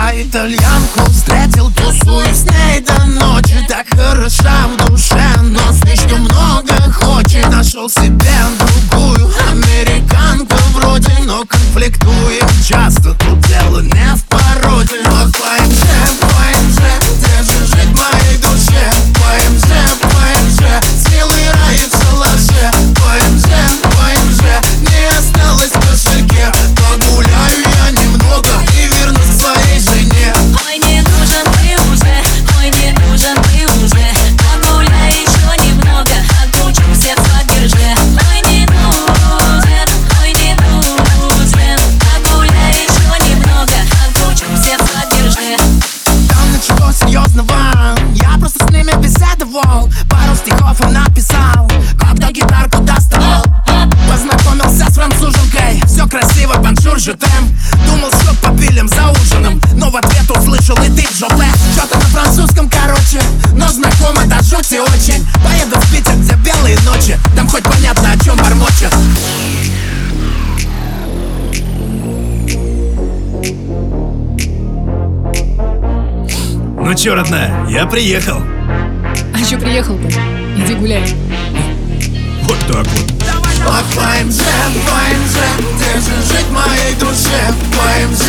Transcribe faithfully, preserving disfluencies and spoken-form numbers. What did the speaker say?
Я итальянку встретил, тусую с ней до ночи. Так хороша в душе, но слишком много хочет. Нашел себе другую американку вроде, но конфликтуем часто. Тут дело не в породе. Но по эм жэ, по эм жэ, где же жить моей душе? По эм жэ, по эм жэ, смелый рай в шалаше. По эм жэ, по эм жэ, не осталось в кошельке. Погуляю я немного и вернусь к своей жене. Ой, не нужен ты уже, ой, не нужен ты уже. Погуляй еще немного, отучимся в падеже. Ой, не нужен, ой, не нужен. Погуляй еще немного, отучимся в падеже. Там ничего серьезного, я просто с ними беседовал. Пару стихов им написал, когда гитарку достал. Познакомился с француженкой, все красиво, бонжур, же тэм. Думал, что попилим за ужином, но в ответ услышал и ты, Джопле. Что-то на французском, короче, но знакомо до жути очень. Поеду в Питер, где белые ночи, там хоть понятно, о чем бормочет. Ну чё, родная, я приехал. А чё приехал-то? Иди гуляй. Вот так вот. По эм жэ, по эм жэ, где же жить моей душе? По эм жэ.